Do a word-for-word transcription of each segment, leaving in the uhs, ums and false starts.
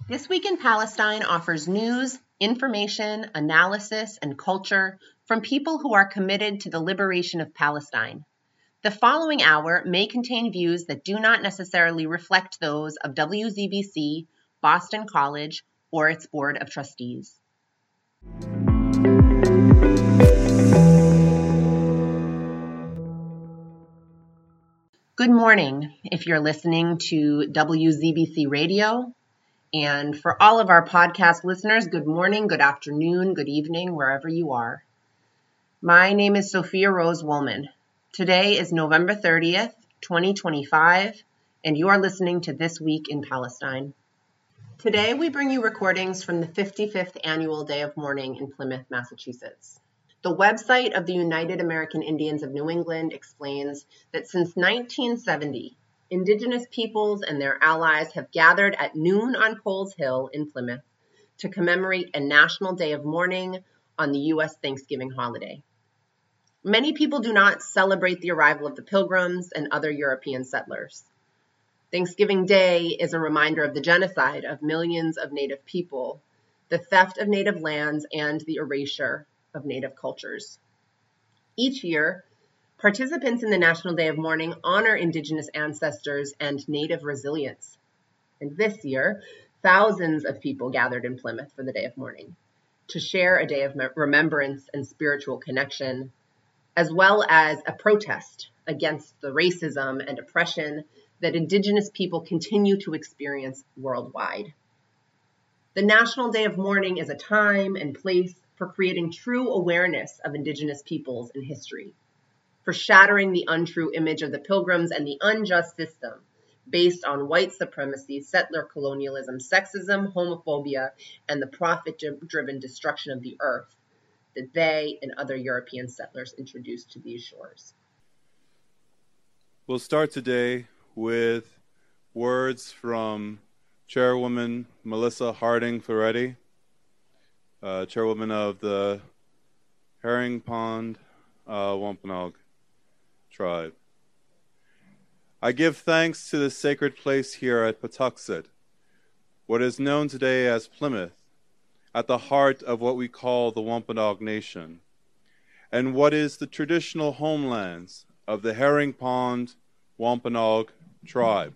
This Week in Palestine offers news, information, analysis, and culture from people who are committed to the liberation of Palestine. The following hour may contain views that do not necessarily reflect those of W Z B C, Boston College, or its Board of Trustees. Good morning, if you're listening to W Z B C Radio. And for all of our podcast listeners, good morning, good afternoon, good evening, wherever you are. My name is Sophia Rose Woolman. Today is November thirtieth, twenty twenty-five, and you are listening to This Week in Palestine. Today we bring you recordings from the fifty-fifth Annual Day of Mourning in Plymouth, Massachusetts. The website of the United American Indians of New England explains that since nineteen seventy, Indigenous peoples and their allies have gathered at noon on Coles Hill in Plymouth to commemorate a national day of mourning on the U S Thanksgiving holiday. Many people do not celebrate the arrival of the Pilgrims and other European settlers. Thanksgiving Day is a reminder of the genocide of millions of Native people, the theft of Native lands, and the erasure of Native cultures. Each year, participants in the National Day of Mourning honor Indigenous ancestors and Native resilience. And this year, thousands of people gathered in Plymouth for the Day of Mourning to share a day of remembrance and spiritual connection, as well as a protest against the racism and oppression that Indigenous people continue to experience worldwide. The National Day of Mourning is a time and place for creating true awareness of Indigenous peoples and history, for shattering the untrue image of the Pilgrims and the unjust system based on white supremacy, settler colonialism, sexism, homophobia, and the profit-driven destruction of the earth that they and other European settlers introduced to these shores. We'll start today with words from Chairwoman Melissa Harding Ferretti, uh, Chairwoman of the Herring Pond uh, Wampanoag Tribe. I give thanks to this sacred place here at Patuxet, what is known today as Plymouth, at the heart of what we call the Wampanoag Nation, and what is the traditional homelands of the Herring Pond Wampanoag Tribe.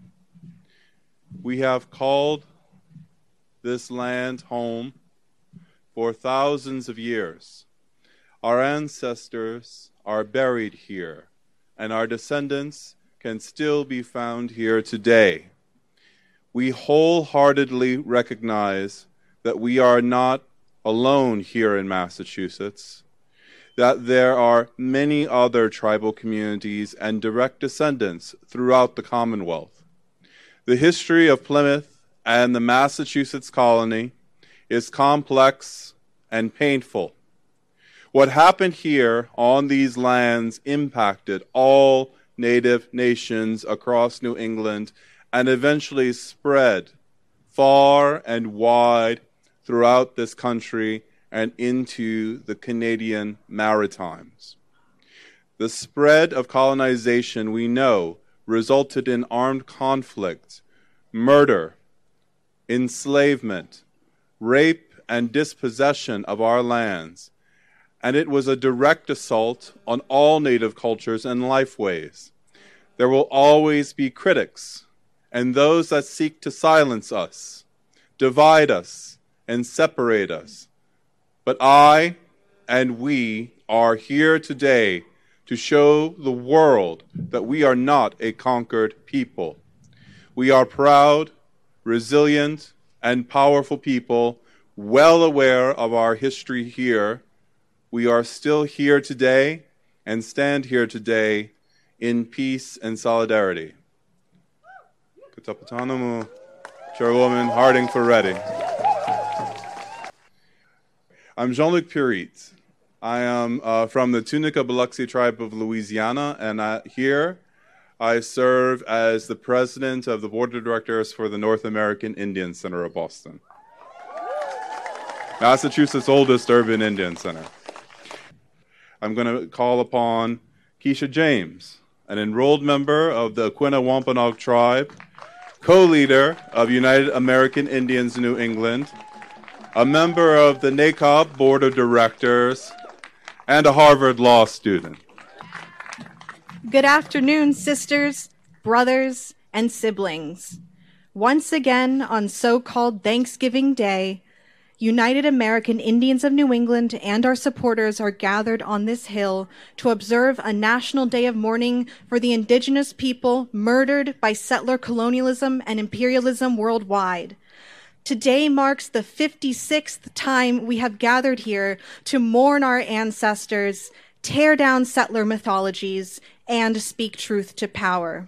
We have called this land home for thousands of years. Our ancestors are buried here, and our descendants can still be found here today. We wholeheartedly recognize that we are not alone here in Massachusetts, that there are many other tribal communities and direct descendants throughout the Commonwealth. The history of Plymouth and the Massachusetts colony is complex and painful. What happened here on these lands impacted all Native nations across New England and eventually spread far and wide throughout this country and into the Canadian Maritimes. The spread of colonization, we know, resulted in armed conflict, murder, enslavement, rape, and dispossession of our lands, and it was a direct assault on all Native cultures and lifeways. There will always be critics and those that seek to silence us, divide us, and separate us. But I and we are here today to show the world that we are not a conquered people. We are proud, resilient, and powerful people, well aware of our history here. We are still here today and stand here today in peace and solidarity. Katapatanamu, Chairwoman Harding Ferretti. I'm Jean-Luc Purit. I am uh, from the Tunica Biloxi tribe of Louisiana, and I, here I serve as the president of the board of directors for the North American Indian Center of Boston, Massachusetts' oldest urban Indian center. I'm going to call upon Keisha James, an enrolled member of the Aquinnah Wampanoag tribe. co-leader of United American Indians New England, a member of the NACOB Board of Directors, and a Harvard Law student. Good afternoon, sisters, brothers, and siblings. Once again, on so-called Thanksgiving Day, United American Indians of New England and our supporters are gathered on this hill to observe a national day of mourning for the indigenous people murdered by settler colonialism and imperialism worldwide. Today marks the fifty-sixth time we have gathered here to mourn our ancestors, tear down settler mythologies, and speak truth to power.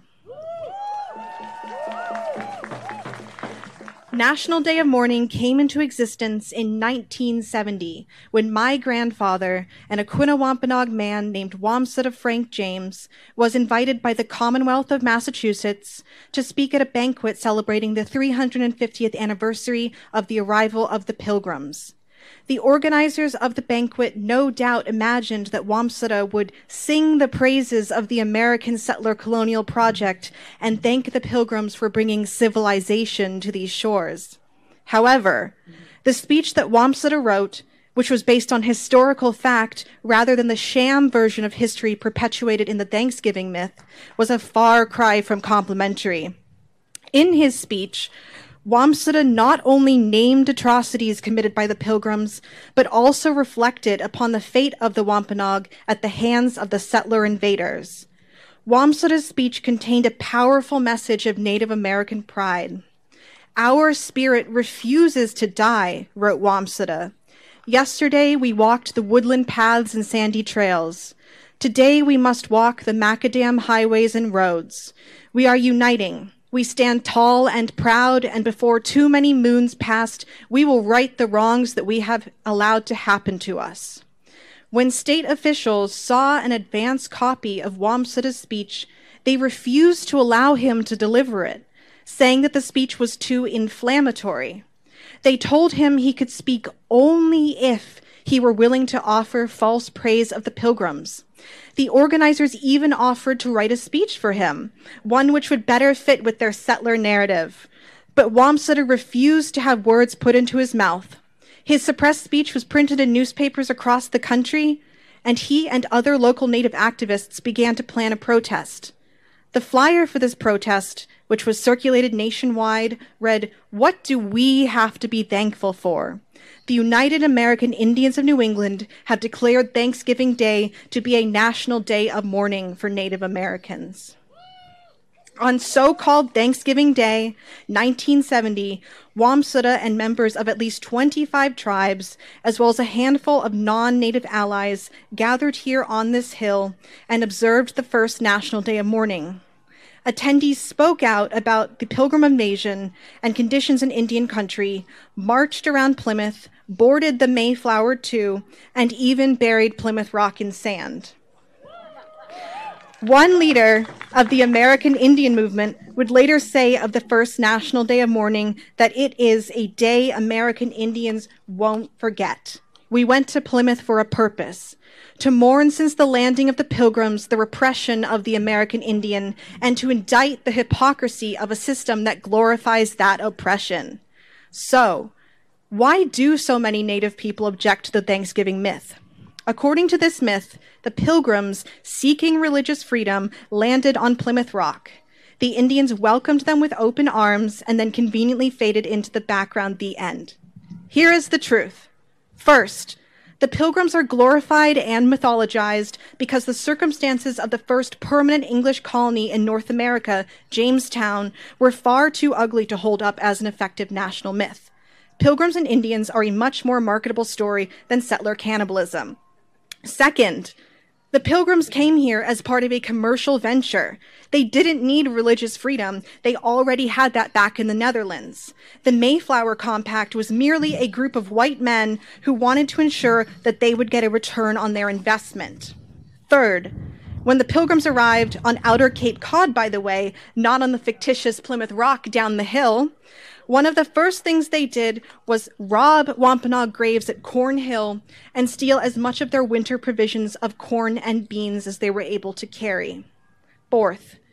National Day of Mourning came into existence in nineteen seventy when my grandfather, an Aquinnah-Wampanoag man named Wamsutta Frank James, was invited by the Commonwealth of Massachusetts to speak at a banquet celebrating the three hundred fiftieth anniversary of the arrival of the Pilgrims. The organizers of the banquet no doubt imagined that Wamsutta would sing the praises of the American settler colonial project and thank the Pilgrims for bringing civilization to these shores. However, the speech that Wamsutta wrote, which was based on historical fact rather than the sham version of history perpetuated in the Thanksgiving myth, was a far cry from complimentary. In his speech, Wamsutta not only named atrocities committed by the Pilgrims, but also reflected upon the fate of the Wampanoag at the hands of the settler invaders. Wamsutta's speech contained a powerful message of Native American pride. "Our spirit refuses to die," wrote Wamsutta. "Yesterday we walked the woodland paths and sandy trails. Today we must walk the macadam highways and roads. We are uniting. We stand tall and proud, and before too many moons passed, we will right the wrongs that we have allowed to happen to us." When state officials saw an advance copy of Wamsutta's speech, they refused to allow him to deliver it, saying that the speech was too inflammatory. They told him he could speak only if he were willing to offer false praise of the Pilgrims. The organizers even offered to write a speech for him, one which would better fit with their settler narrative. But Wamsutta refused to have words put into his mouth. His suppressed speech was printed in newspapers across the country, and he and other local Native activists began to plan a protest. The flyer for this protest, which was circulated nationwide, read, "What do we have to be thankful for? The United American Indians of New England have declared Thanksgiving Day to be a national day of mourning for Native Americans." On so-called Thanksgiving Day, nineteen seventy, Wamsutta and members of at least twenty-five tribes, as well as a handful of non-Native allies, gathered here on this hill and observed the first National Day of Mourning. Attendees spoke out about the Pilgrim invasion and conditions in Indian country, marched around Plymouth, boarded the Mayflower too, and even buried Plymouth Rock in sand. One leader of the American Indian movement would later say of the first National Day of Mourning that it is a day American Indians won't forget. "We went to Plymouth for a purpose, to mourn since the landing of the Pilgrims the repression of the American Indian, and to indict the hypocrisy of a system that glorifies that oppression." So, why do so many Native people object to the Thanksgiving myth? According to this myth, the Pilgrims, seeking religious freedom, landed on Plymouth Rock. The Indians welcomed them with open arms and then conveniently faded into the background. The end. Here is the truth. First, the Pilgrims are glorified and mythologized because the circumstances of the first permanent English colony in North America, Jamestown, were far too ugly to hold up as an effective national myth. Pilgrims and Indians are a much more marketable story than settler cannibalism. Second, the Pilgrims came here as part of a commercial venture. They didn't need religious freedom. They already had that back in the Netherlands. The Mayflower Compact was merely a group of white men who wanted to ensure that they would get a return on their investment. Third, when the Pilgrims arrived on outer Cape Cod, by the way, not on the fictitious Plymouth Rock down the hill, one of the first things they did was rob Wampanoag graves at Corn Hill and steal as much of their winter provisions of corn and beans as they were able to carry. Fourth,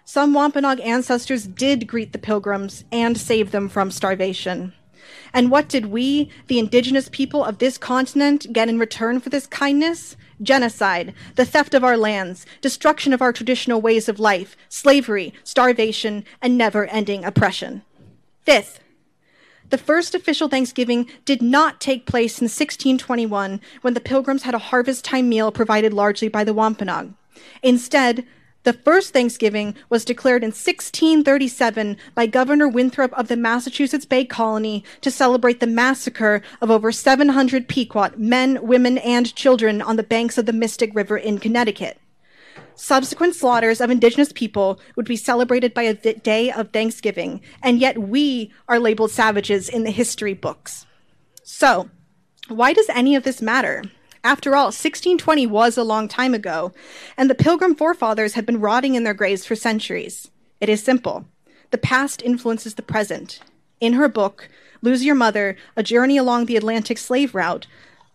Some Wampanoag ancestors did greet the Pilgrims and save them from starvation. And what did we, the indigenous people of this continent, get in return for this kindness? Genocide, the theft of our lands, destruction of our traditional ways of life, slavery, starvation, and never-ending oppression. Fifth, the first official Thanksgiving did not take place in sixteen twenty-one when the Pilgrims had a harvest time meal provided largely by the Wampanoag. Instead, the first Thanksgiving was declared in sixteen thirty-seven by Governor Winthrop of the Massachusetts Bay Colony to celebrate the massacre of over seven hundred Pequot men, women, and children on the banks of the Mystic River in Connecticut. Subsequent slaughters of indigenous people would be celebrated by a day of Thanksgiving, and yet we are labeled savages in the history books. So, why does any of this matter? After all, sixteen twenty was a long time ago, and the Pilgrim forefathers had been rotting in their graves for centuries. It is simple. The past influences the present. In her book, Lose Your Mother, A Journey Along the Atlantic Slave Route,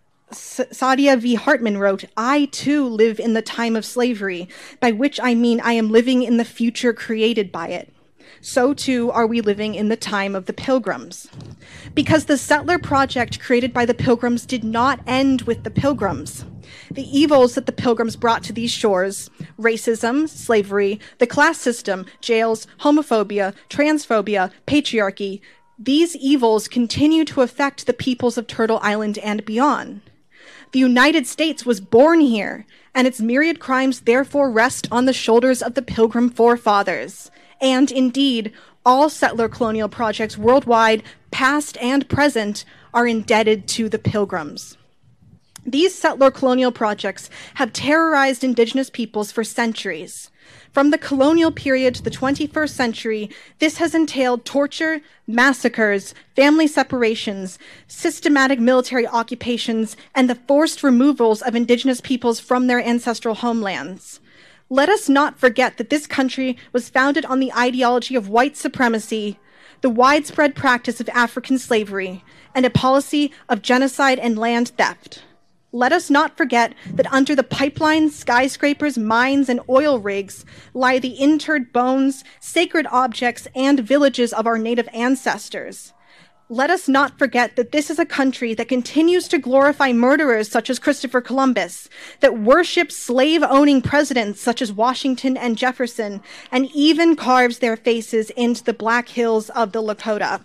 Saadia V. Hartman wrote, I too live in the time of slavery, by which I mean I am living in the future created by it. So too are we living in the time of the Pilgrims. Because the settler project created by the Pilgrims did not end with the Pilgrims. The evils that the Pilgrims brought to these shores, racism, slavery, the class system, jails, homophobia, transphobia, patriarchy, these evils continue to affect the peoples of Turtle Island and beyond. The United States was born here, and its myriad crimes therefore rest on the shoulders of the Pilgrim forefathers. And indeed, all settler colonial projects worldwide, past and present, are indebted to the Pilgrims. These settler colonial projects have terrorized indigenous peoples for centuries. From the colonial period to the twenty-first century, this has entailed torture, massacres, family separations, systematic military occupations, and the forced removals of indigenous peoples from their ancestral homelands. Let us not forget that this country was founded on the ideology of white supremacy, the widespread practice of African slavery, and a policy of genocide and land theft. Let us not forget that under the pipelines, skyscrapers, mines, and oil rigs lie the interred bones, sacred objects, and villages of our native ancestors. Let us not forget that this is a country that continues to glorify murderers such as Christopher Columbus, that worships slave-owning presidents such as Washington and Jefferson, and even carves their faces into the Black Hills of the Lakota.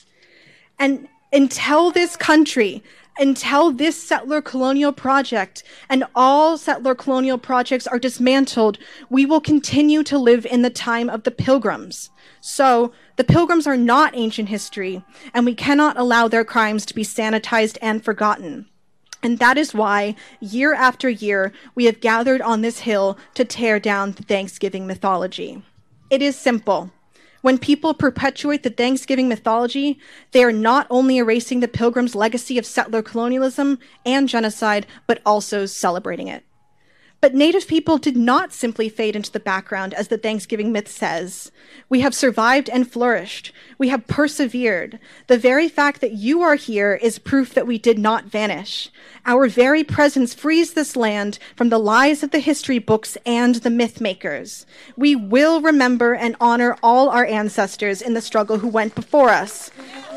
And until this country, until this settler colonial project and all settler colonial projects are dismantled, we will continue to live in the time of the Pilgrims. So, the Pilgrims are not ancient history, and we cannot allow their crimes to be sanitized and forgotten. And that is why, year after year, we have gathered on this hill to tear down the Thanksgiving mythology. It is simple. When people perpetuate the Thanksgiving mythology, they are not only erasing the Pilgrims' legacy of settler colonialism and genocide, but also celebrating it. But Native people did not simply fade into the background, as the Thanksgiving myth says. We have survived and flourished. We have persevered. The very fact that you are here is proof that we did not vanish. Our very presence frees this land from the lies of the history books and the myth makers. We will remember and honor all our ancestors in the struggle who went before us.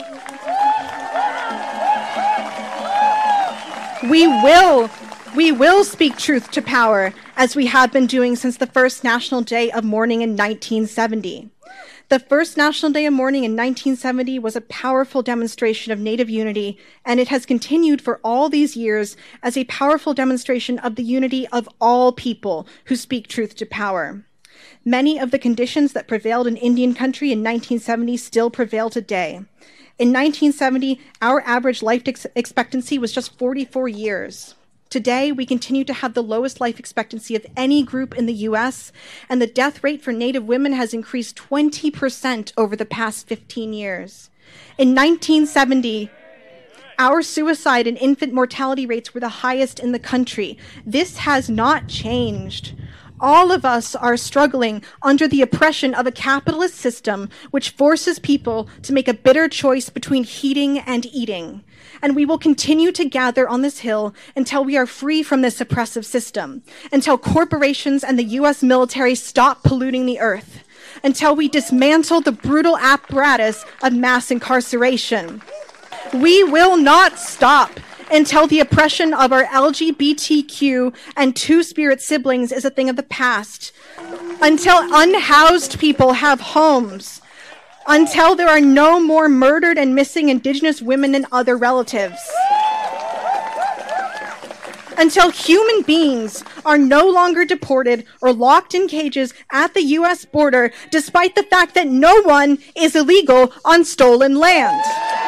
We will We will speak truth to power, as we have been doing since the first National Day of Mourning in nineteen seventy. The first National Day of Mourning in nineteen seventy was a powerful demonstration of Native unity, and it has continued for all these years as a powerful demonstration of the unity of all people who speak truth to power. Many of the conditions that prevailed in Indian country in nineteen seventy still prevail today. In nineteen seventy, our average life ex- expectancy was just forty-four years. Today, we continue to have the lowest life expectancy of any group in the U S, and the death rate for Native women has increased twenty percent over the past fifteen years. In nineteen seventy, our suicide and infant mortality rates were the highest in the country. This has not changed. All of us are struggling under the oppression of a capitalist system which forces people to make a bitter choice between heating and eating. And we will continue to gather on this hill until we are free from this oppressive system, until corporations and the U S military stop polluting the earth. until we dismantle the brutal apparatus of mass incarceration. We will not stop until the oppression of our L G B T Q and Two-Spirit siblings is a thing of the past, until unhoused people have homes, until there are no more murdered and missing Indigenous women and other relatives, until human beings are no longer deported or locked in cages at the U S border, despite the fact that no one is illegal on stolen land.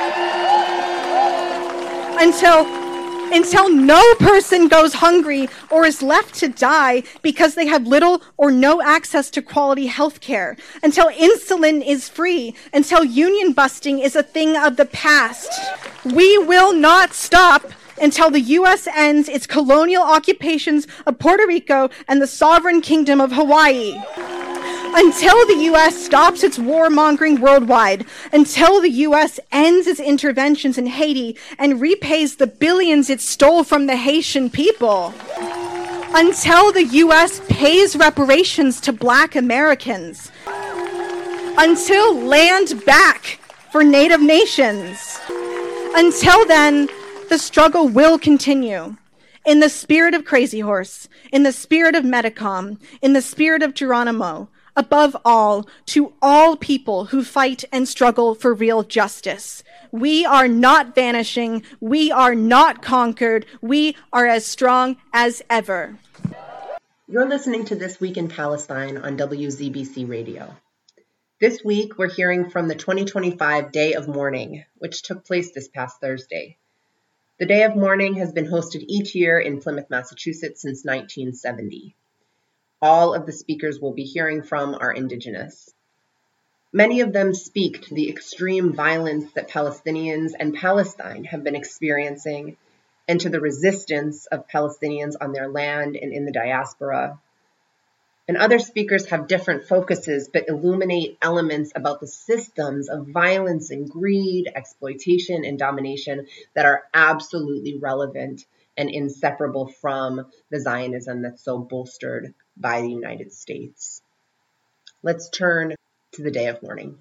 Until, until no person goes hungry or is left to die because they have little or no access to quality health care. Until insulin is free. Until union busting is a thing of the past. We will not stop until the U S ends its colonial occupations of Puerto Rico and the sovereign kingdom of Hawaii. Until the U S stops its warmongering worldwide, until the U S ends its interventions in Haiti and repays the billions it stole from the Haitian people, until the U S pays reparations to Black Americans, until land back for Native nations. Until then, the struggle will continue. In the spirit of Crazy Horse, in the spirit of Metacom, in the spirit of Geronimo, above all, to all people who fight and struggle for real justice. We are not vanishing. We are not conquered. We are as strong as ever. You're listening to This Week in Palestine on W Z B C Radio. This week, we're hearing from the twenty twenty-five Day of Mourning, which took place this past Thursday. The Day of Mourning has been hosted each year in Plymouth, Massachusetts since nineteen seventy. All of the speakers we'll be hearing from are Indigenous. Many of them speak to the extreme violence that Palestinians and Palestine have been experiencing, and to the resistance of Palestinians on their land and in the diaspora. And other speakers have different focuses, but illuminate elements about the systems of violence and greed, exploitation and domination that are absolutely relevant and inseparable from the Zionism that's so bolstered by the United States. Let's turn to the Day of Mourning.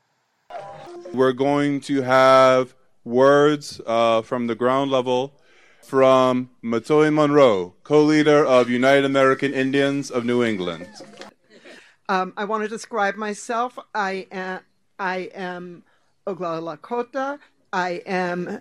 We're going to have words uh, from the ground level from Matoi Monroe, co-leader of United American Indians of New England. Um, I want to describe myself. I am, I am Oglala Lakota. I am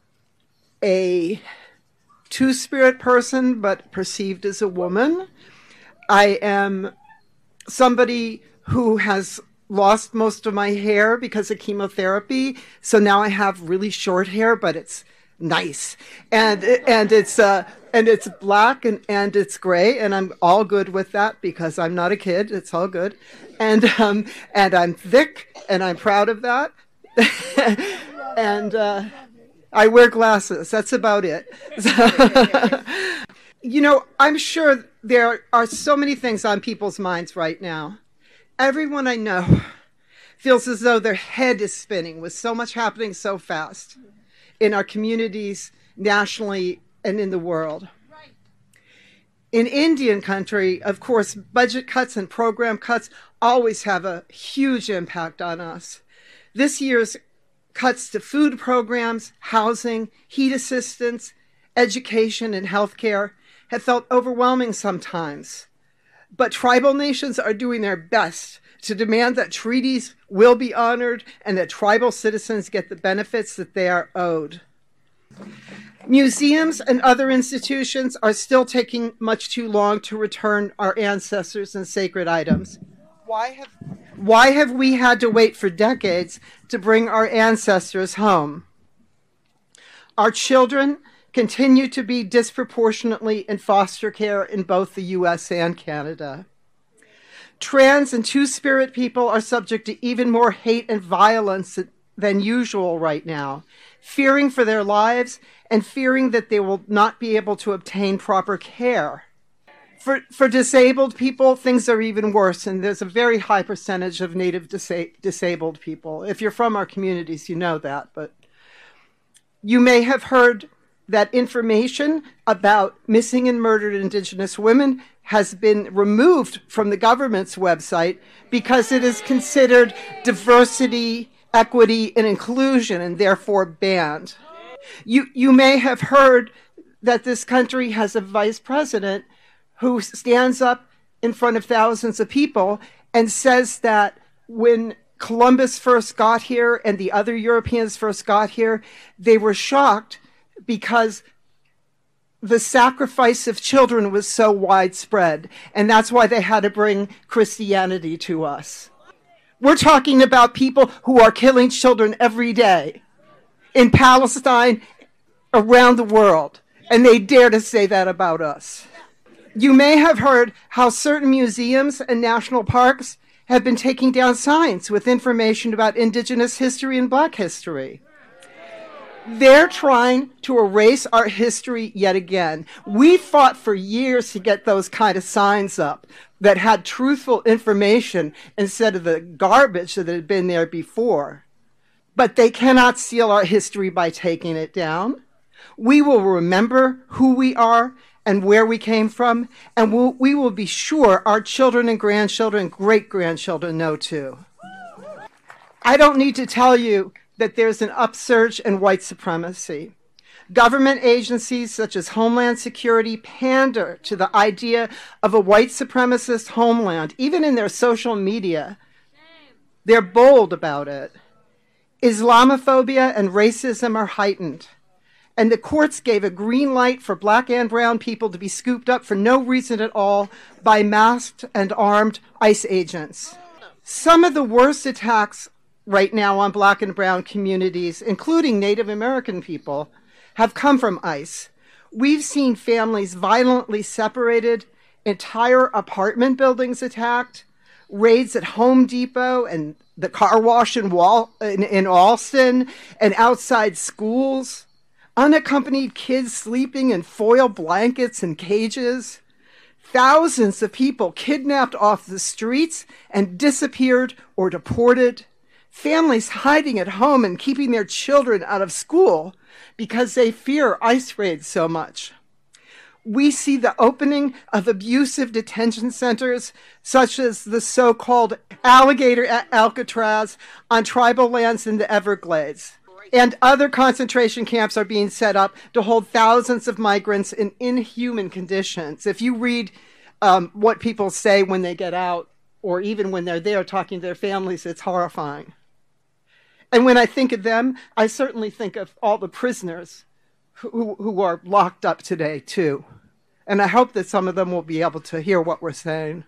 a two-spirit person, but perceived as a woman. I am somebody who has lost most of my hair because of chemotherapy. So now I have really short hair, but it's nice. And and it's uh, and it's black and, and it's gray. And I'm all good with that because I'm not a kid. It's all good. And, um, and I'm thick and I'm proud of that. and uh, I wear glasses. That's about it. So, you know, I'm sure there are so many things on people's minds right now. Everyone I know feels as though their head is spinning with so much happening so fast in our communities, nationally, and in the world. In Indian country, of course, budget cuts and program cuts always have a huge impact on us. This year's cuts to food programs, housing, heat assistance, education, and healthcare have felt overwhelming sometimes. But tribal nations are doing their best to demand that treaties will be honored and that tribal citizens get the benefits that they are owed. Museums and other institutions are still taking much too long to return our ancestors and sacred items. Why have, why have we had to wait for decades to bring our ancestors home? Our children continue to be disproportionately in foster care in both the U S and Canada. Trans and two-spirit people are subject to even more hate and violence than usual right now, fearing for their lives and fearing that they will not be able to obtain proper care. For, for disabled people, things are even worse, and there's a very high percentage of Native disa- disabled people. If you're from our communities, you know that, but you may have heard that information about missing and murdered Indigenous women has been removed from the government's website because it is considered diversity, equity, and inclusion, and therefore banned. You, you may have heard that this country has a vice president who stands up in front of thousands of people and says that when Columbus first got here and the other Europeans first got here, they were shocked because the sacrifice of children was so widespread, and that's why they had to bring Christianity to us. We're talking about people who are killing children every day in Palestine, around the world, and they dare to say that about us. You may have heard how certain museums and national parks have been taking down signs with information about Indigenous history and Black history. They're trying to erase our history yet again. We fought for years to get those kind of signs up that had truthful information instead of the garbage that had been there before. But they cannot seal our history by taking it down. We will remember who we are and where we came from, and we'll, we will be sure our children and grandchildren and great-grandchildren know too. I don't need to tell you that there's an upsurge in white supremacy. Government agencies such as Homeland Security pander to the idea of a white supremacist homeland, even in their social media. They're bold about it. Islamophobia and racism are heightened. And the courts gave a green light for Black and brown people to be scooped up for no reason at all by masked and armed ICE agents. Some of the worst attacks right now on Black and brown communities, including Native American people, have come from ICE. We've seen families violently separated, entire apartment buildings attacked, raids at Home Depot and the car wash in, Wal- in, in Alston, and outside schools, unaccompanied kids sleeping in foil blankets and cages, thousands of people kidnapped off the streets and disappeared or deported, families hiding at home and keeping their children out of school because they fear ICE raids so much. We see the opening of abusive detention centers, such as the so-called Alligator at Alcatraz on tribal lands in the Everglades. And other concentration camps are being set up to hold thousands of migrants in inhuman conditions. If you read um, what people say when they get out, or even when they're there talking to their families, it's horrifying. And when I think of them, I certainly think of all the prisoners who, who are locked up today, too. And I hope that some of them will be able to hear what we're saying.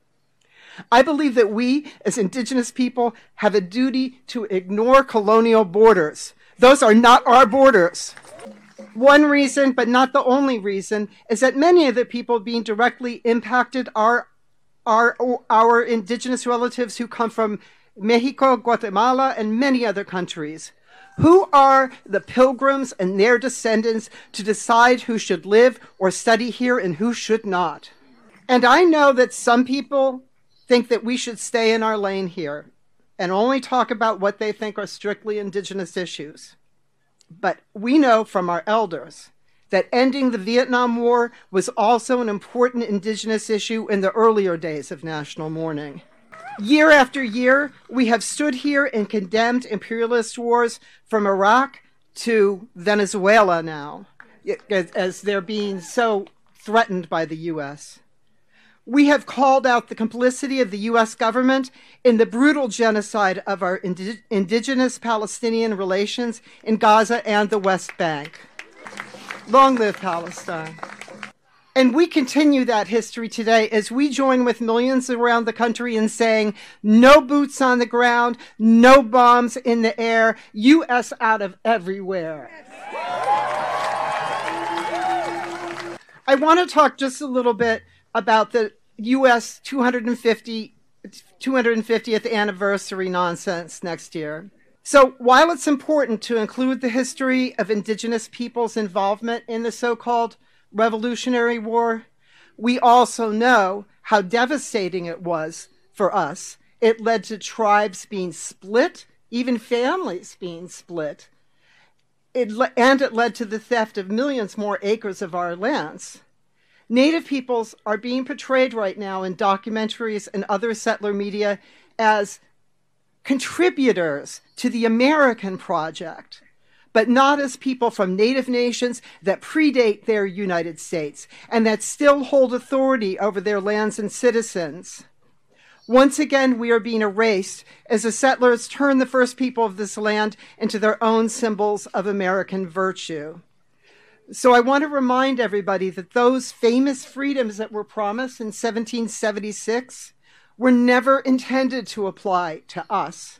I believe that we, as Indigenous people, have a duty to ignore colonial borders. Those are not our borders. One reason, but not the only reason, is that many of the people being directly impacted are, are our Indigenous relatives who come from Mexico, Guatemala, and many other countries. Who are the pilgrims and their descendants to decide who should live or study here and who should not? And I know that some people think that we should stay in our lane here and only talk about what they think are strictly Indigenous issues. But we know from our elders that ending the Vietnam War was also an important Indigenous issue in the earlier days of national mourning. Year after year, we have stood here and condemned imperialist wars from Iraq to Venezuela now, as they're being so threatened by the U S. We have called out the complicity of the U S government in the brutal genocide of our indi- indigenous Palestinian relations in Gaza and the West Bank. Long live Palestine. And we continue that history today as we join with millions around the country in saying, no boots on the ground, no bombs in the air, U S out of everywhere. I want to talk just a little bit about the U S two hundred fiftieth anniversary nonsense next year. So while it's important to include the history of Indigenous peoples' involvement in the so-called Revolutionary War, we also know how devastating it was for us. It led to tribes being split, even families being split. it, and it led to the theft of millions more acres of our lands. Native peoples are being portrayed right now in documentaries and other settler media as contributors to the American project, but not as people from native nations that predate their United States and that still hold authority over their lands and citizens. Once again, we are being erased as the settlers turn the first people of this land into their own symbols of American virtue. So I want to remind everybody that those famous freedoms that were promised in seventeen seventy-six were never intended to apply to us.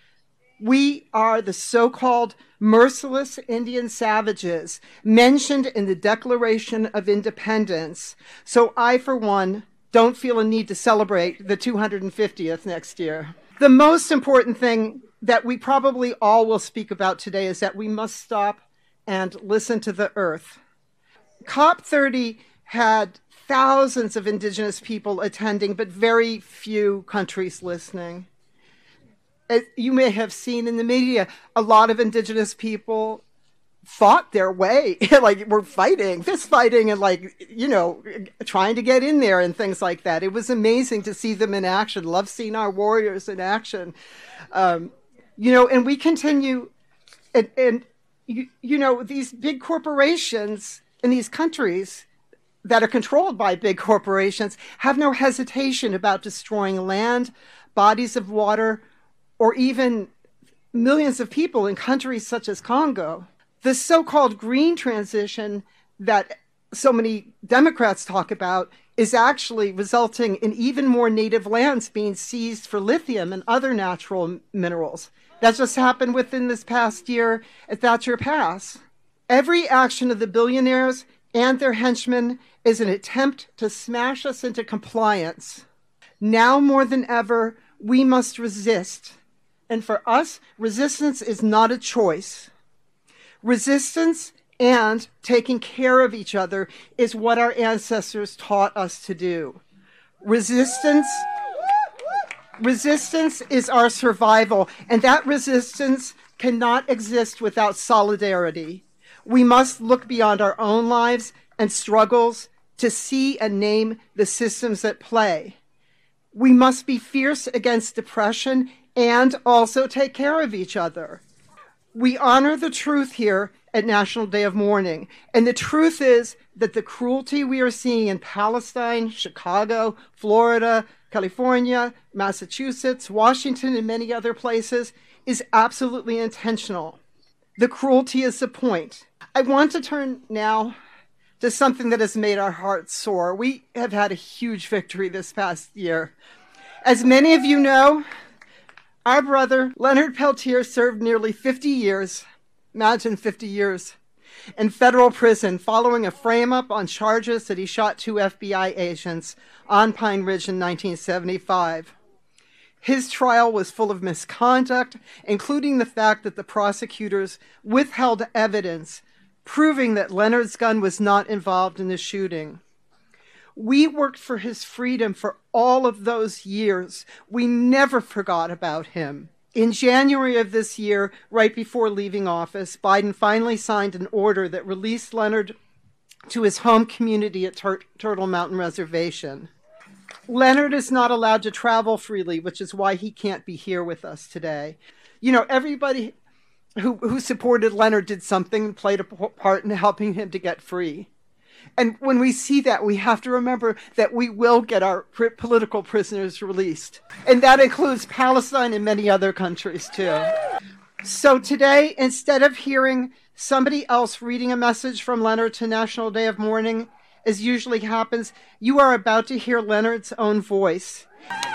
We are the so-called merciless Indian savages mentioned in the Declaration of Independence. So I, for one, don't feel a need to celebrate the two hundred fiftieth next year. The most important thing that we probably all will speak about today is that we must stop and listen to the earth. COP thirty had thousands of indigenous people attending, but very few countries listening. As you may have seen in the media, a lot of indigenous people fought their way, like were fighting, fist fighting and like, you know, trying to get in there and things like that. It was amazing to see them in action. Love seeing our warriors in action. Um, you know, and we continue, and, and you, you know, these big corporations in these countries that are controlled by big corporations have no hesitation about destroying land, bodies of water, or even millions of people in countries such as Congo. The so-called green transition that so many Democrats talk about is actually resulting in even more native lands being seized for lithium and other natural minerals. That just happened within this past year at Thatcher Pass. Every action of the billionaires and their henchmen is an attempt to smash us into compliance. Now more than ever, we must resist. And for us, resistance is not a choice. Resistance and taking care of each other is what our ancestors taught us to do. Resistance, resistance is our survival, and that resistance cannot exist without solidarity. We must look beyond our own lives and struggles to see and name the systems at play. We must be fierce against depression and also take care of each other. We honor the truth here at National Day of Mourning, and the truth is that the cruelty we are seeing in Palestine, Chicago, Florida, California, Massachusetts, Washington, and many other places is absolutely intentional. The cruelty is the point. I want to turn now to something that has made our hearts soar. We have had a huge victory this past year. As many of you know, our brother, Leonard Peltier, served nearly fifty years, imagine fifty years, in federal prison following a frame-up on charges that he shot two F B I agents on Pine Ridge in nineteen seventy-five. His trial was full of misconduct, including the fact that the prosecutors withheld evidence proving that Leonard's gun was not involved in the shooting. We worked for his freedom for all of those years. We never forgot about him. In January of this year, right before leaving office, Biden finally signed an order that released Leonard to his home community at Tur- Turtle Mountain Reservation. Leonard is not allowed to travel freely, which is why he can't be here with us today. You know, everybody who, who supported Leonard did something, played a part in helping him to get free. And when we see that, we have to remember that we will get our political prisoners released. And that includes Palestine and many other countries, too. So today, instead of hearing somebody else reading a message from Leonard to National Day of Mourning, as usually happens, you are about to hear Leonard's own voice.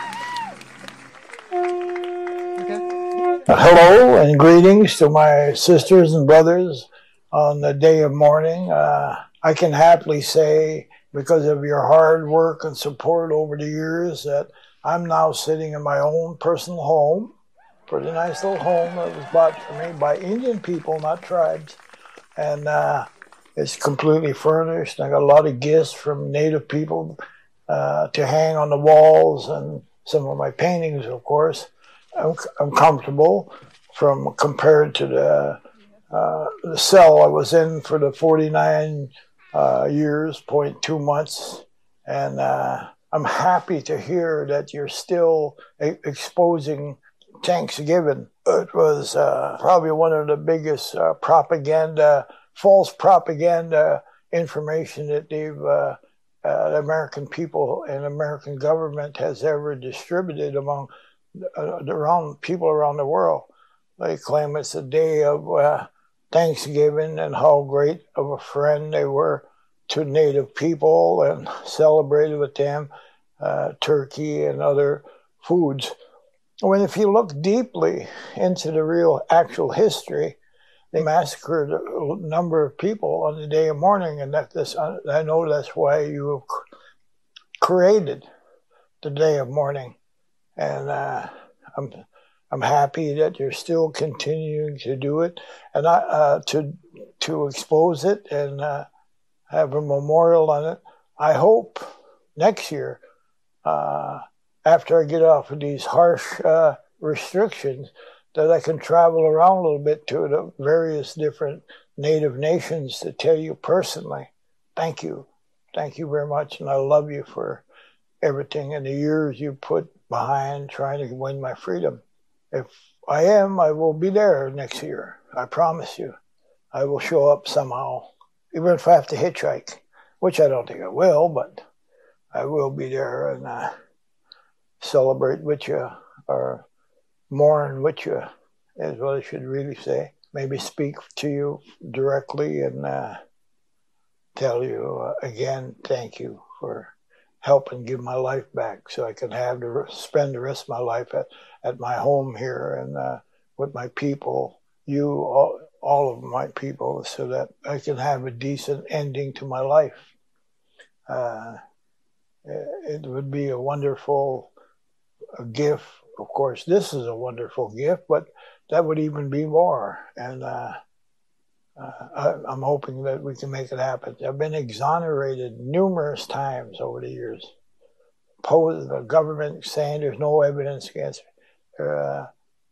Okay. Hello and greetings to my sisters and brothers on the day of mourning. Uh, I can happily say, because of your hard work and support over the years, that I'm now sitting in my own personal home, pretty nice little home that was bought for me by Indian people, not tribes, and uh, it's completely furnished. I got a lot of gifts from Native people uh, to hang on the walls, and some of my paintings, of course. I'm, I'm comfortable from compared to the uh, the cell I was in for the forty-nine uh, years, point two months. And uh, I'm happy to hear that you're still a- exposing Thanksgiving. It was uh, probably one of the biggest uh, propaganda, false propaganda information that they've, uh, uh, the American people and American government has ever distributed among uh, around people around the world. They claim it's a day of uh, Thanksgiving and how great of a friend they were to Native people and celebrated with them uh, turkey and other foods. When if you look deeply into the real actual history, they massacred a number of people on the day of mourning, and that this I know that's why you created the day of mourning, and uh, I'm I'm happy that you're still continuing to do it and I, uh, to to expose it and uh, have a memorial on it. I hope next year. Uh, after I get off of these harsh uh, restrictions, that I can travel around a little bit to the various different Native nations to tell you personally, thank you. Thank you very much, and I love you for everything and the years you put behind trying to win my freedom. If I am, I will be there next year. I promise you. I will show up somehow, even if I have to hitchhike, which I don't think I will, but I will be there and uh, celebrate with you, or mourn with you, is what I should really say. Maybe speak to you directly and uh, tell you uh, again, thank you for helping give my life back so I can have to spend the rest of my life at, at my home here and uh, with my people, you, all, all of my people, so that I can have a decent ending to my life. Uh, it would be a wonderful a gift. Of course, this is a wonderful gift, but that would even be more. And uh, uh, I, I'm hoping that we can make it happen. I've been exonerated numerous times over the years. Opposed the government saying there's no evidence against me. Uh,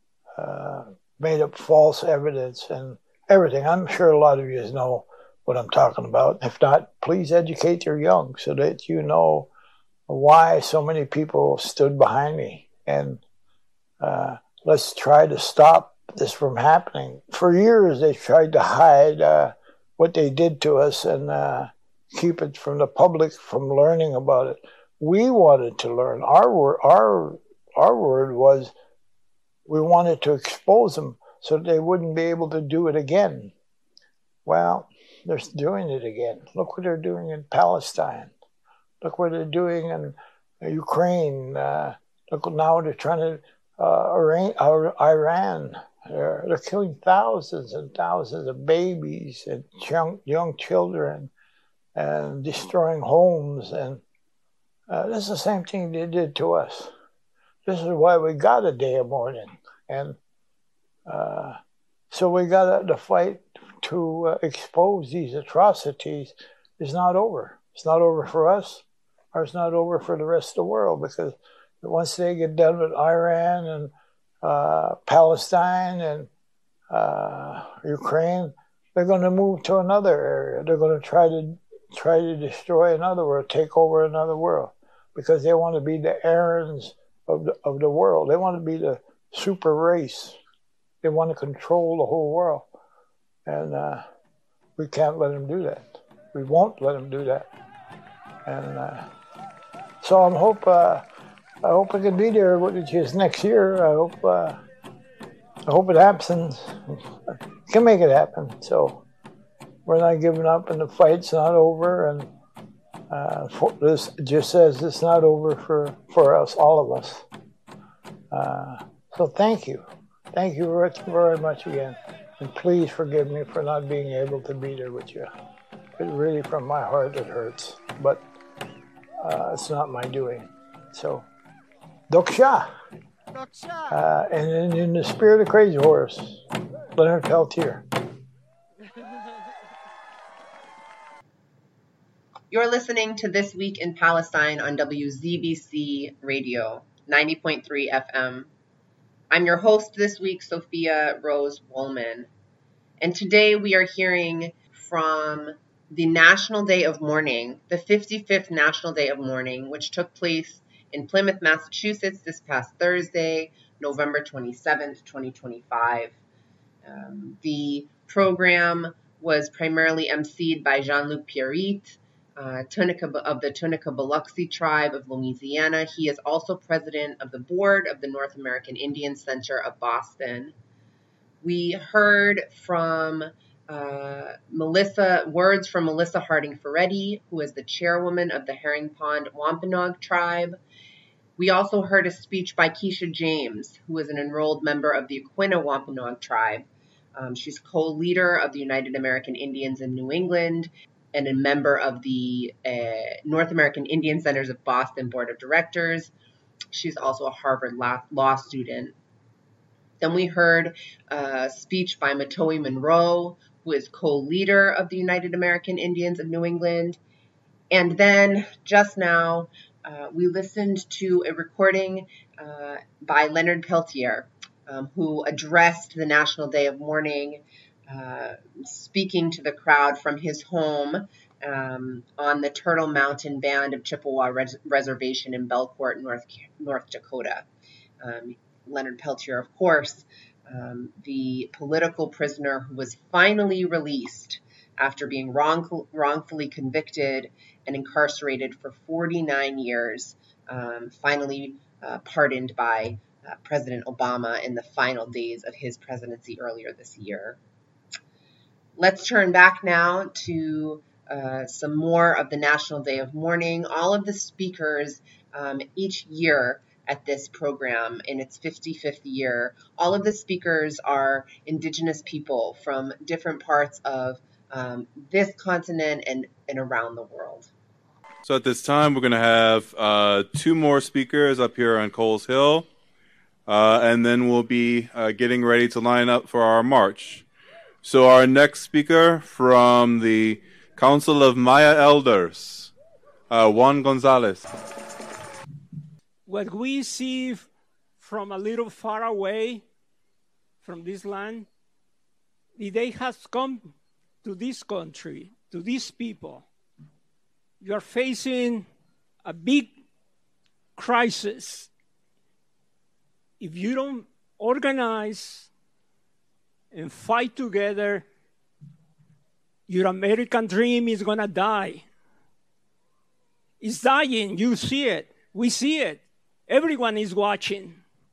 uh, made up false evidence and everything. I'm sure a lot of you know what I'm talking about. If not, please educate your young so that you know why so many people stood behind me. And uh, let's try to stop this from happening. For years, they tried to hide uh, what they did to us and uh, keep it from the public from learning about it. We wanted to learn. Our word, our, our word was we wanted to expose them so that they wouldn't be able to do it again. Well, they're doing it again. Look what they're doing in Palestine. Look what they're doing in Ukraine. Uh, look, now they're trying to uh, Iran. Iran. They're, they're killing thousands and thousands of babies and young, young children and destroying homes. And uh, this is the same thing they did to us. This is why we got a day of mourning. And uh, so we got the fight to uh, expose these atrocities is not over. It's not over for us. Or it's not over for the rest of the world, because once they get done with Iran and uh, Palestine and uh, Ukraine, they're going to move to another area. They're going to try to try to destroy another world, take over another world, because they want to be the Aarons of the, of the world. They want to be the super race. They want to control the whole world, and uh, we can't let them do that. We won't let them do that, and. Uh, So I hope uh, I hope I can be there with you next year. I hope uh, I hope it happens. Can make it happen. So we're not giving up, and the fight's not over. And uh, for, this just says it's not over for, for us, all of us. Uh, so thank you, thank you very, very much again, and please forgive me for not being able to be there with you. It really, from my heart, it hurts, but. Uh, it's not my doing. So, Doksha. Doksha. Uh, and in, in the spirit of Crazy Horse, Leonard Peltier. You're listening to This Week in Palestine on W Z B C Radio, ninety point three F M. I'm your host this week, Sophia Rose Woolman. And today we are hearing from the National Day of Mourning, the fifty-fifth National Day of Mourning, which took place in Plymouth, Massachusetts this past Thursday, November twenty-seventh, twenty twenty-five. Um, the program was primarily emceed by Jean-Luc Pierrit, uh, Tunica, of the Tunica Biloxi tribe of Louisiana. He is also president of the board of the North American Indian Center of Boston. We heard from uh, Melissa, words from Melissa Harding Ferretti, who is the chairwoman of the Herring Pond Wampanoag tribe. We also heard a speech by Keisha James, who is an enrolled member of the Aquinnah Wampanoag tribe. Um, she's co-leader of the United American Indians in New England and a member of the uh, North American Indian Centers of Boston Board of Directors. She's also a Harvard law, law student. Then we heard a speech by Matoi Monroe, who is co-leader of the United American Indians of New England. And then just now, uh, we listened to a recording uh, by Leonard Peltier, um, who addressed the National Day of Mourning, uh, speaking to the crowd from his home um, on the Turtle Mountain Band of Chippewa Res- Reservation in Belcourt, North, North Dakota. Um, Leonard Peltier, of course, um, the political prisoner who was finally released after being wrong, wrongfully convicted and incarcerated for forty-nine years, um, finally uh, pardoned by uh, President Obama in the final days of his presidency earlier this year. Let's turn back now to uh, some more of the National Day of Mourning. All of the speakers um, each year at this program in its fifty-fifth year, all of the speakers are Indigenous people from different parts of um, this continent and, and around the world. So at this time, we're going to have uh, two more speakers up here on Coles Hill, uh, and then we'll be uh, getting ready to line up for our march. So our next speaker from the Council of Maya Elders, uh, Juan Gonzalez. What we see from a little far away from this land, the day has come to this country, to these people. You are facing a big crisis. If you don't organize and fight together, your American dream is going to die. It's dying. You see it. We see it. Everyone is watching.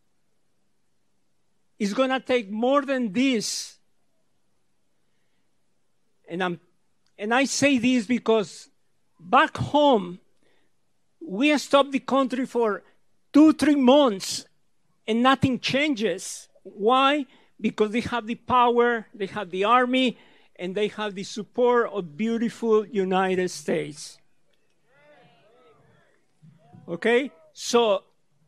It's going to take more than this. And, I'm, and I say this because back home, we stopped the country for two, three months, and nothing changes. Why? Because they have the power, they have the army, and they have the support of beautiful United States. Okay? So,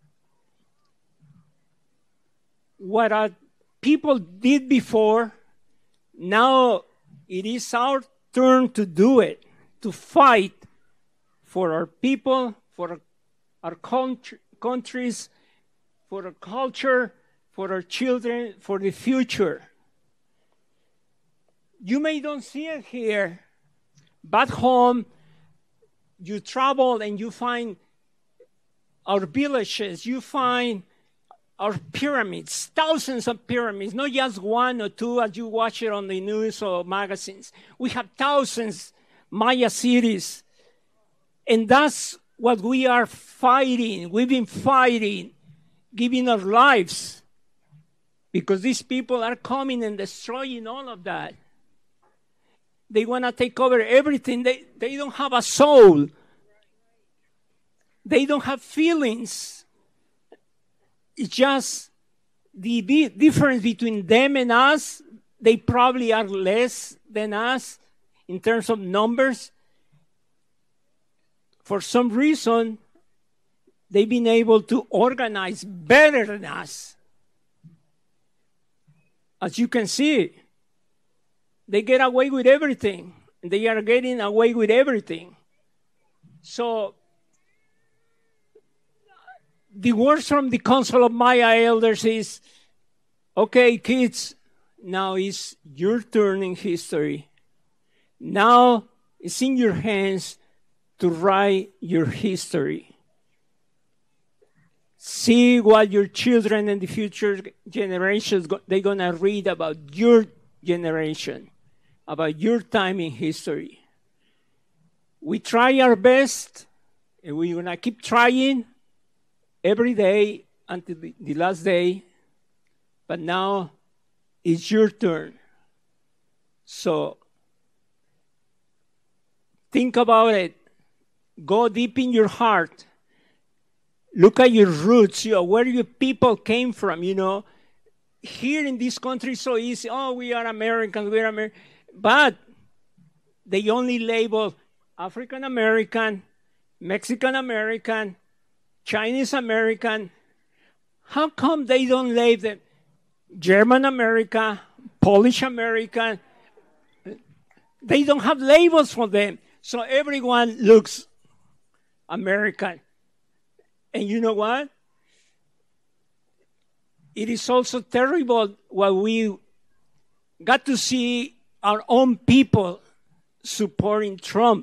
what our people did before, now it is our turn to do it, to fight for our people, for our, our country, countries, for our culture, for our children, for the future. You may don't see it here. Back home, you travel and you find our villages, you find our pyramids, thousands of pyramids, not just one or two as you watch it on the news or magazines. We have thousands Maya cities. And that's what we are fighting. We've been fighting, giving our lives, because these people are coming and destroying all of that. They want to take over everything. They, they don't have a soul. They don't have feelings. It's just the difference between them and us. They probably are less than us in terms of numbers. For some reason, they've been able to organize better than us. As you can see, they get away with everything. They are getting away with everything. So, the words from the Council of Maya Elders is, okay, kids, Now it's your turn in history. Now it's in your hands to write your history. See what your children and the future generations, they're going to read about your generation, about your time in history. We try our best, and we're going to keep trying every day until the, the last day. But now it's your turn. So think about it. Go deep in your heart. Look at your roots, you know, where your people came from, you know. Here in this country, it's so easy. Oh, we are Americans, we are Americans. But they only label African American, Mexican American, Chinese American. How come they don't label them German America, Polish American? They don't have labels for them. So everyone looks American. And you know what? It is also terrible what we got to see our own people supporting Trump.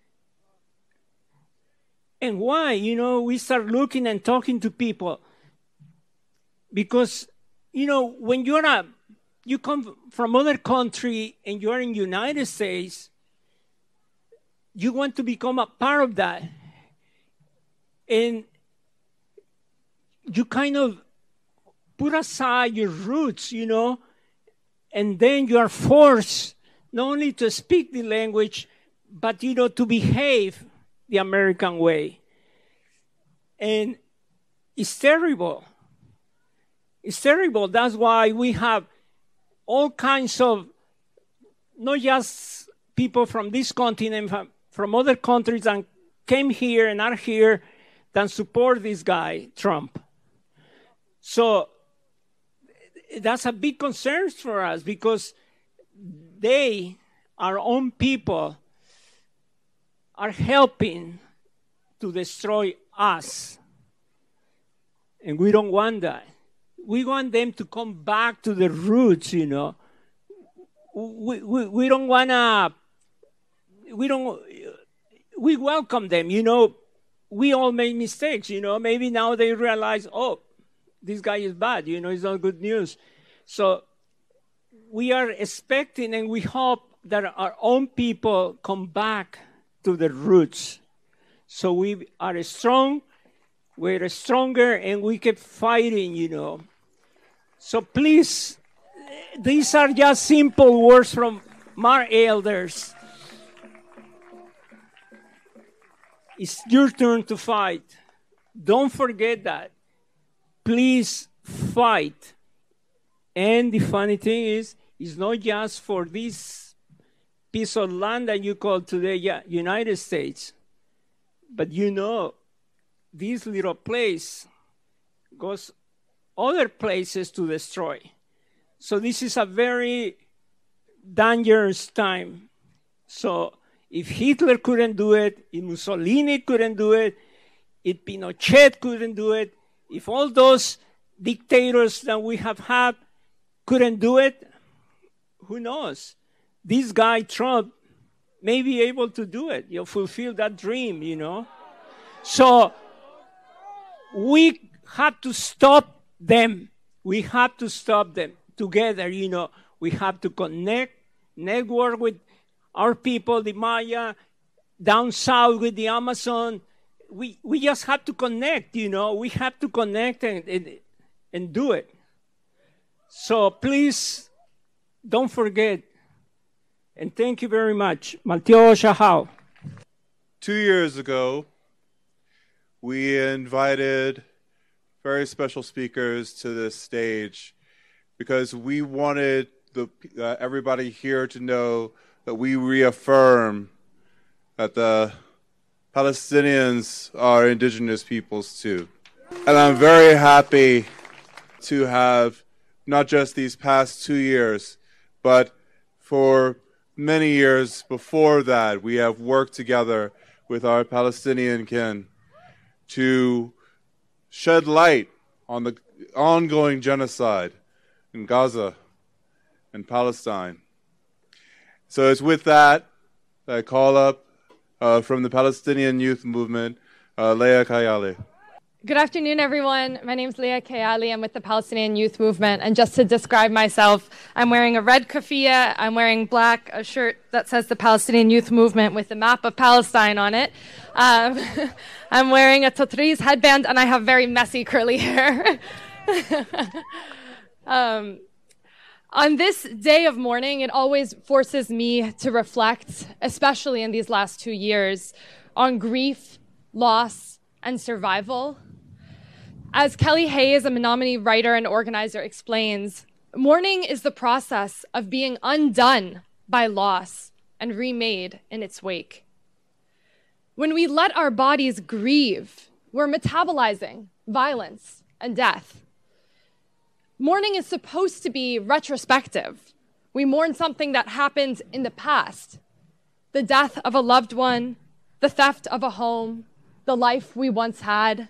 And why? You know, we start looking and talking to people. Because, you know, when you're a, you come from other country and you're in the United States, you want to become a part of that. And you kind of put aside your roots, you know, and then you are forced not only to speak the language, but, you know, to behave the American way. And it's terrible. It's terrible. That's why we have all kinds of, not just people from this continent, from, from other countries that came here and are here that support this guy, Trump. So that's a big concern for us because they, our own people, are helping to destroy us. And we don't want that. We want them to come back to the roots, you know. We, we, we don't want to, we don't, we welcome them, you know. We all make mistakes, you know. Maybe now they realize, oh, this guy is bad, you know, it's not good news. So we are expecting and we hope that our own people come back to the roots. So we are strong, we're stronger, and we keep fighting, you know. So please, these are just simple words from my elders. It's your turn to fight. Don't forget that. Please fight. And the funny thing is, it's not just for this piece of land that you call today yeah, United States. But you know, this little place goes other places to destroy. So this is a very dangerous time. So if Hitler couldn't do it, if Mussolini couldn't do it, if Pinochet couldn't do it, if all those dictators that we have had couldn't do it, who knows? This guy, Trump, may be able to do it, you know, fulfill that dream, you know. So we have to stop them. We have to stop them together, you know. We have to connect, network with our people, the Maya, down south with the Amazon. We we just have to connect, you know. We have to connect and, and, and do it. So please, don't forget. And thank you very much. Malteo Shahau. Two years ago, we invited very special speakers to this stage because we wanted the, uh, everybody here to know that we reaffirm that the Palestinians are indigenous peoples too. And I'm very happy to have not just these past two years, but for many years before that, we have worked together with our Palestinian kin to shed light on the ongoing genocide in Gaza and Palestine. So it's with that that I call up uh, from the Palestinian Youth Movement, uh, Leah Kayali. Good afternoon, everyone. My name is Leah Kayali. I'm with the Palestinian Youth Movement. And just to describe myself, I'm wearing a red keffiyeh. I'm wearing black, a shirt that says the Palestinian Youth Movement with the map of Palestine on it. Um, I'm wearing a Tatriz headband, and I have very messy curly hair. um, on this day of mourning, it always forces me to reflect, especially in these last two years, on grief, loss, and survival. As Kelly Hayes, a Menominee writer and organizer, explains, mourning is the process of being undone by loss and remade in its wake. When we let our bodies grieve, we're metabolizing violence and death. Mourning is supposed to be retrospective. We mourn something that happened in the past, the death of a loved one, the theft of a home, the life we once had.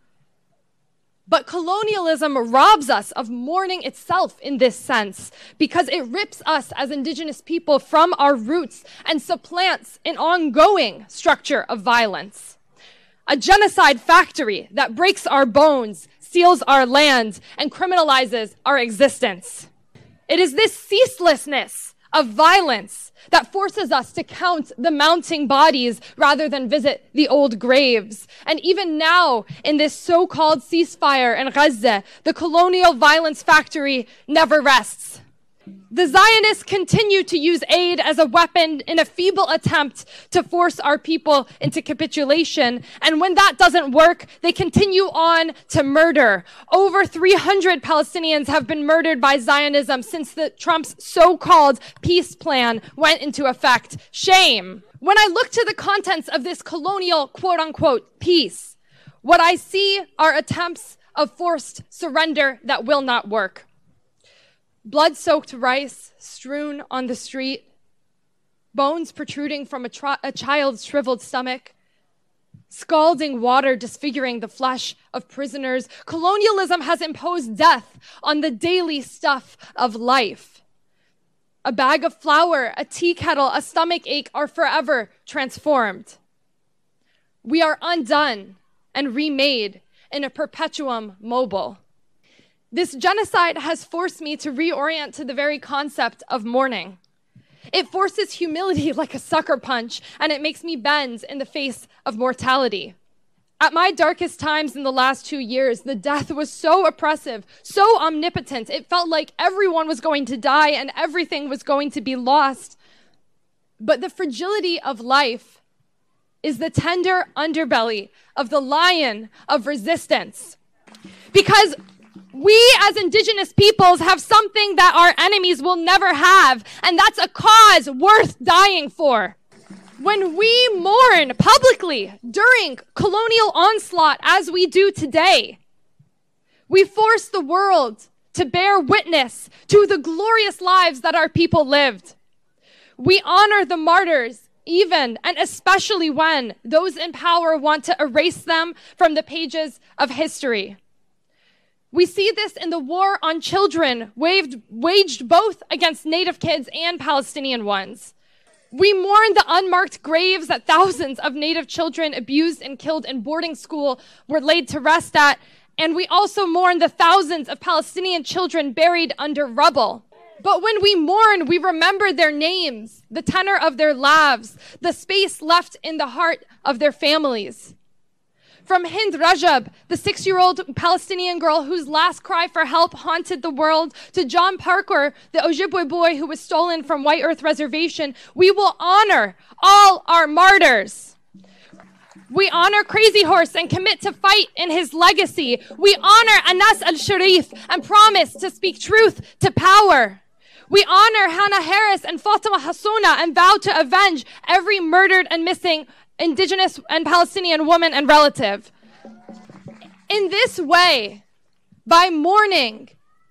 But colonialism robs us of mourning itself in this sense because it rips us as Indigenous people from our roots and supplants an ongoing structure of violence. A genocide factory that breaks our bones, steals our land, and criminalizes our existence. It is this ceaselessness of violence that forces us to count the mounting bodies rather than visit the old graves. And even now, in this so-called ceasefire in Gaza, the colonial violence factory never rests. The Zionists continue to use aid as a weapon in a feeble attempt to force our people into capitulation. And when that doesn't work, they continue on to murder. Over three hundred Palestinians have been murdered by Zionism since the Trump's so-called peace plan went into effect. Shame. When I look to the contents of this colonial quote-unquote peace, what I see are attempts of forced surrender that will not work. Blood-soaked rice strewn on the street, bones protruding from a, tr- a child's shriveled stomach, scalding water disfiguring the flesh of prisoners. Colonialism has imposed death on the daily stuff of life. A bag of flour, a tea kettle, a stomach ache are forever transformed. We are undone and remade in a perpetuum mobile. This genocide has forced me to reorient to the very concept of mourning. It forces humility like a sucker punch, and it makes me bend in the face of mortality. At my darkest times in the last two years, the death was so oppressive, so omnipotent, it felt like everyone was going to die and everything was going to be lost. But the fragility of life is the tender underbelly of the lion of resistance. Because we as Indigenous peoples have something that our enemies will never have, and that's a cause worth dying for. When we mourn publicly during colonial onslaught as we do today, we force the world to bear witness to the glorious lives that our people lived. We honor the martyrs even and especially when those in power want to erase them from the pages of history. We see this in the war on children waged, waged both against Native kids and Palestinian ones. We mourn the unmarked graves that thousands of Native children abused and killed in boarding school were laid to rest at, and we also mourn the thousands of Palestinian children buried under rubble. But when we mourn, we remember their names, the tenor of their lives, the space left in the heart of their families. From Hind Rajab, the six-year-old Palestinian girl whose last cry for help haunted the world, to John Parker, the Ojibwe boy who was stolen from White Earth Reservation, we will honor all our martyrs. We honor Crazy Horse and commit to fight in his legacy. We honor Anas al-Sharif and promise to speak truth to power. We honor Hannah Harris and Fatima Hassouna and vow to avenge every murdered and missing Indigenous and Palestinian woman and relative. In this way, by mourning,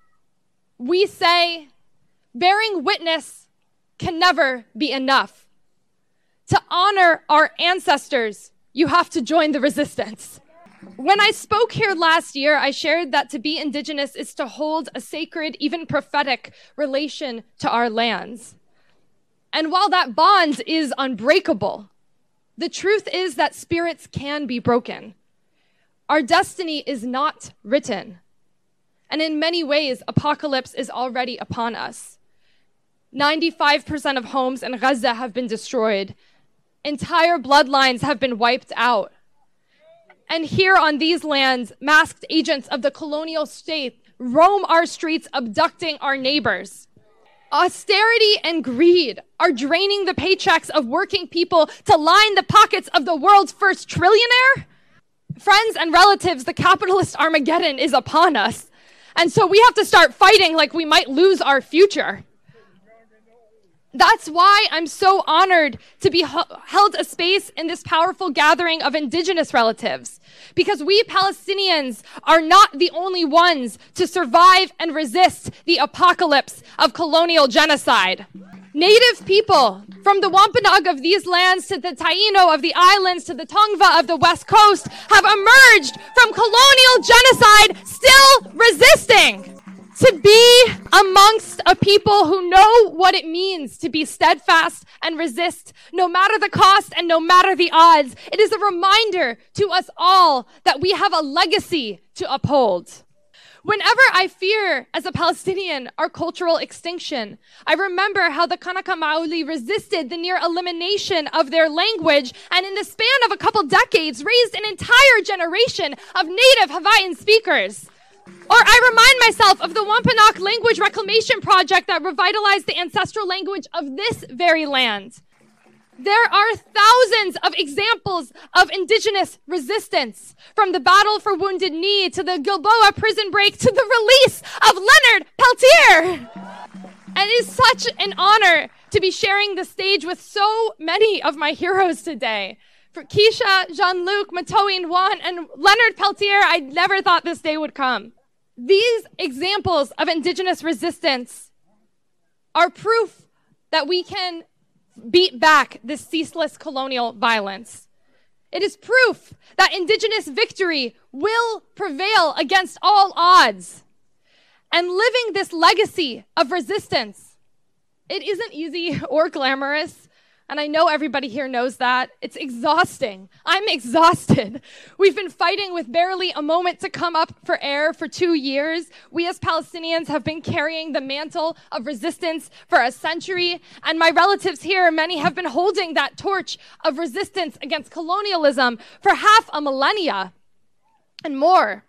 we say, bearing witness can never be enough. To honor our ancestors, you have to join the resistance. When I spoke here last year, I shared that to be indigenous is to hold a sacred, even prophetic relation to our lands. And while that bond is unbreakable, the truth is that spirits can be broken. Our destiny is not written. And in many ways, apocalypse is already upon us. ninety-five percent of homes in Gaza have been destroyed. Entire bloodlines have been wiped out. And here on these lands, masked agents of the colonial state roam our streets, abducting our neighbors. Austerity and greed are draining the paychecks of working people to line the pockets of the world's first trillionaire. Friends and relatives, the capitalist Armageddon is upon us. And so we have to start fighting like we might lose our future. That's why I'm so honored to be held a space in this powerful gathering of indigenous relatives, because we Palestinians are not the only ones to survive and resist the apocalypse of colonial genocide. Native people, from the Wampanoag of these lands to the Taino of the islands to the Tongva of the West Coast, have emerged from colonial genocide still resisting. To be amongst a people who know what it means to be steadfast and resist, no matter the cost and no matter the odds, it is a reminder to us all that we have a legacy to uphold. Whenever I fear, as a Palestinian, our cultural extinction, I remember how the Kanaka Maoli resisted the near elimination of their language, and in the span of a couple decades, raised an entire generation of native Hawaiian speakers. Or I remind myself of the Wampanoag Language Reclamation Project that revitalized the ancestral language of this very land. There are thousands of examples of indigenous resistance, from the battle for Wounded Knee to the Gilboa prison break to the release of Leonard Peltier. And it is such an honor to be sharing the stage with so many of my heroes today. For Keisha, Jean-Luc, Matoe Juan, and Leonard Peltier, I never thought this day would come. These examples of indigenous resistance are proof that we can beat back this ceaseless colonial violence. It is proof that indigenous victory will prevail against all odds. And living this legacy of resistance, it isn't easy or glamorous. And I know everybody here knows that. It's exhausting. I'm exhausted. We've been fighting with barely a moment to come up for air for two years. We as Palestinians have been carrying the mantle of resistance for a century. And my relatives here, many have been holding that torch of resistance against colonialism for half a millennia and more.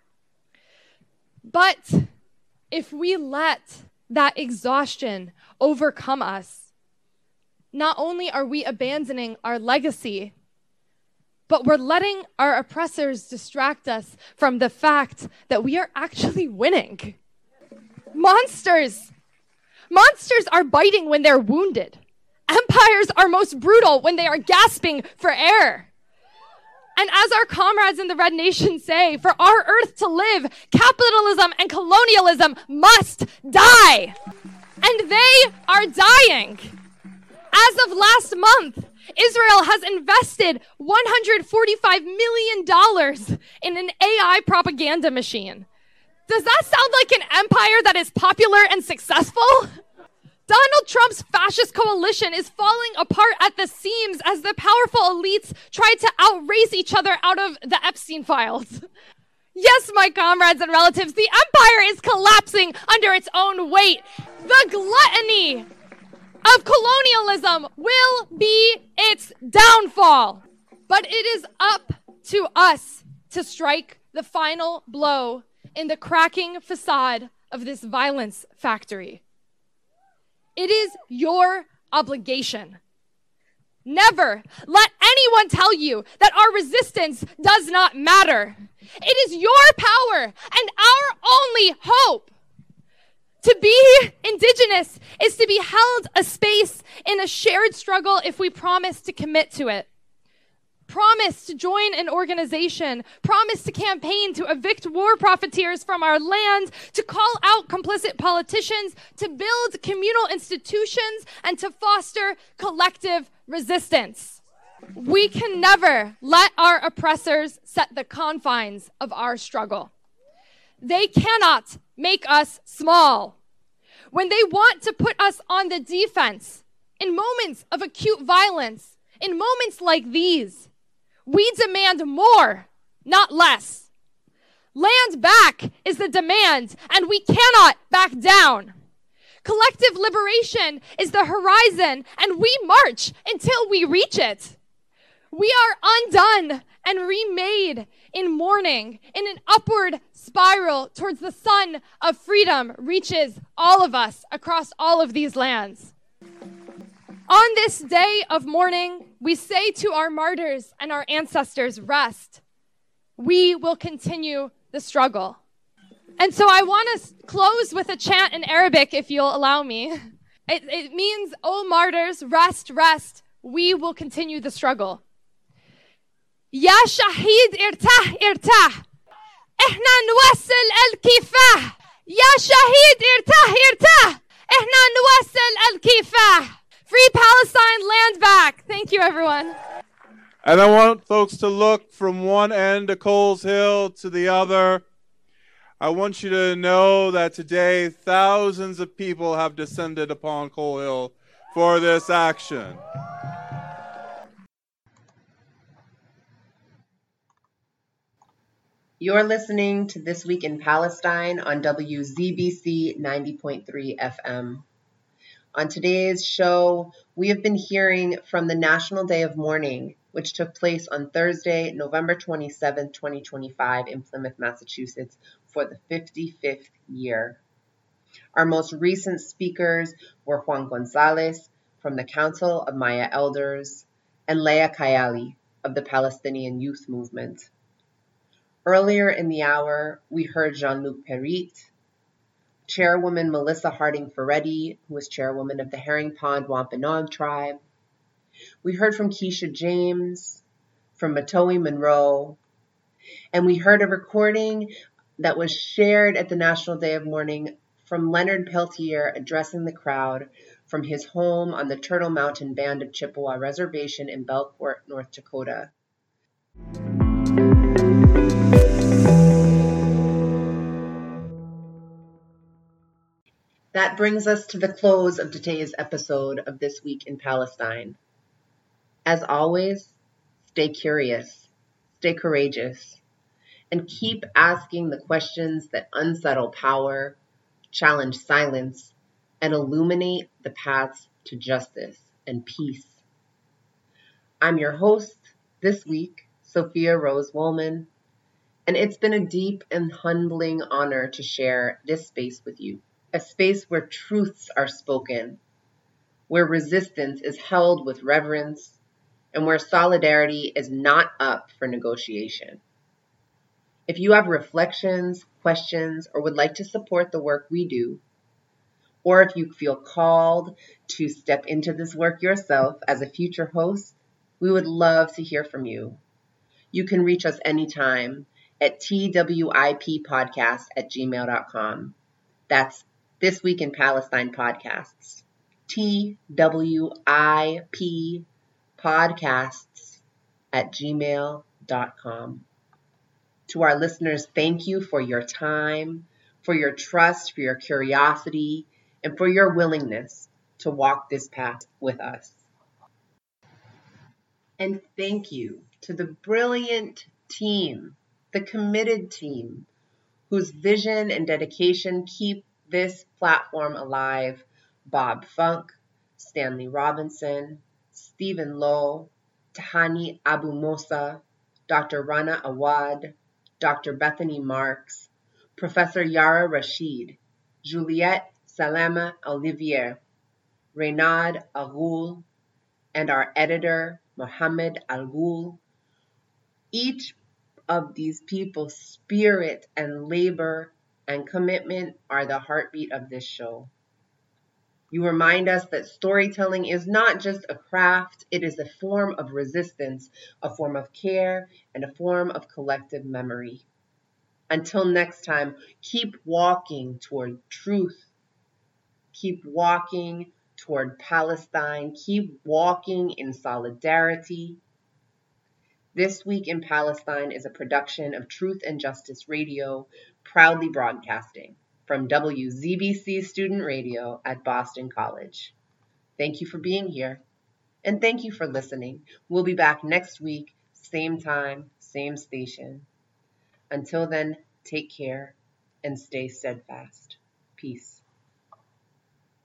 But if we let that exhaustion overcome us, not only are we abandoning our legacy, but we're letting our oppressors distract us from the fact that we are actually winning. Monsters. Monsters are biting when they're wounded. Empires are most brutal when they are gasping for air. And as our comrades in the Red Nation say, for our earth to live, capitalism and colonialism must die. And they are dying. As of last month, Israel has invested one hundred forty-five million dollars in an A I propaganda machine. Does that sound like an empire that is popular and successful? Donald Trump's fascist coalition is falling apart at the seams as the powerful elites try to outrace each other out of the Epstein files. Yes, my comrades and relatives, the empire is collapsing under its own weight. The gluttony of colonialism will be its downfall. But it is up to us to strike the final blow in the cracking facade of this violence factory. It is your obligation. Never let anyone tell you that our resistance does not matter. It is your power and our only hope. To be indigenous is to be held a space in a shared struggle if we promise to commit to it. Promise to join an organization. Promise to campaign to evict war profiteers from our land, to call out complicit politicians, to build communal institutions, and to foster collective resistance. We can never let our oppressors set the confines of our struggle. They cannot make us small. When they want to put us on the defense, in moments of acute violence, in moments like these, we demand more, not less. Land back is the demand, and we cannot back down. Collective liberation is the horizon, and we march until we reach it. We are undone and remade in mourning, in an upward spiral towards the sun of freedom reaches all of us across all of these lands. On this day of mourning, we say to our martyrs and our ancestors, rest. We will continue the struggle. And so I want to close with a chant in Arabic, if you'll allow me. It, it means, "O martyrs, rest, rest. We will continue the struggle." Ya shahid irtah, irtah. Ihna nuwassil al-kifah. Ya shahid irtah, irtah. Ihna nuwassil al-kifah. Free Palestine, land back. Thank you, everyone. And I want folks to look from one end of Coles Hill to the other. I want you to know that today thousands of people have descended upon Coles Hill for this action. You're listening to This Week in Palestine on W Z B C ninety point three F M. On today's show, we have been hearing from the National Day of Mourning, which took place on Thursday, November twenty-seventh, twenty twenty-five in Plymouth, Massachusetts for the fifty-fifth year. Our most recent speakers were Juan Gonzalez from the Council of Maya Elders and Leah Kayali of the Palestinian Youth Movement. Earlier in the hour, we heard Jean-Luc Perit, Chairwoman Melissa Harding Ferretti, who is chairwoman of the Herring Pond Wampanoag Tribe. We heard from Keisha James, from Matoe Monroe, and we heard a recording that was shared at the National Day of Mourning from Leonard Peltier addressing the crowd from his home on the Turtle Mountain Band of Chippewa Reservation in Belcourt, North Dakota. That brings us to the close of today's episode of This Week in Palestine. As always, stay curious, stay courageous, and keep asking the questions that unsettle power, challenge silence, and illuminate the paths to justice and peace. I'm your host this week, Sophia Rose Woolman, and it's been a deep and humbling honor to share this space with you. A space where truths are spoken, where resistance is held with reverence, and where solidarity is not up for negotiation. If you have reflections, questions, or would like to support the work we do, or if you feel called to step into this work yourself as a future host, we would love to hear from you. You can reach us anytime at twipodcast at gmail dot com. That's This Week in Palestine Podcasts. T W I P podcasts at gmail dot com. To our listeners, thank you for your time, for your trust, for your curiosity, and for your willingness to walk this path with us. And thank you to the brilliant team, the committed team, whose vision and dedication keep this platform alive. Bob Funk, Stanley Robinson, Stephen Lowe, Tahani Abu Mosa, Doctor Rana Awad, Doctor Bethany Marks, Professor Yara Rashid, Juliette Salama Olivier, Reynad Aghul, and our editor, Mohammed Al-Ghul. Each of these people's spirit and labor and commitment are the heartbeat of this show. You remind us that storytelling is not just a craft, it is a form of resistance, a form of care, and a form of collective memory. Until next time, keep walking toward truth. Keep walking toward Palestine. Keep walking in solidarity. This Week in Palestine is a production of Truth and Justice Radio, proudly broadcasting from W Z B C Student Radio at Boston College. Thank you for being here, and thank you for listening. We'll be back next week, same time, same station. Until then, take care and stay steadfast. Peace.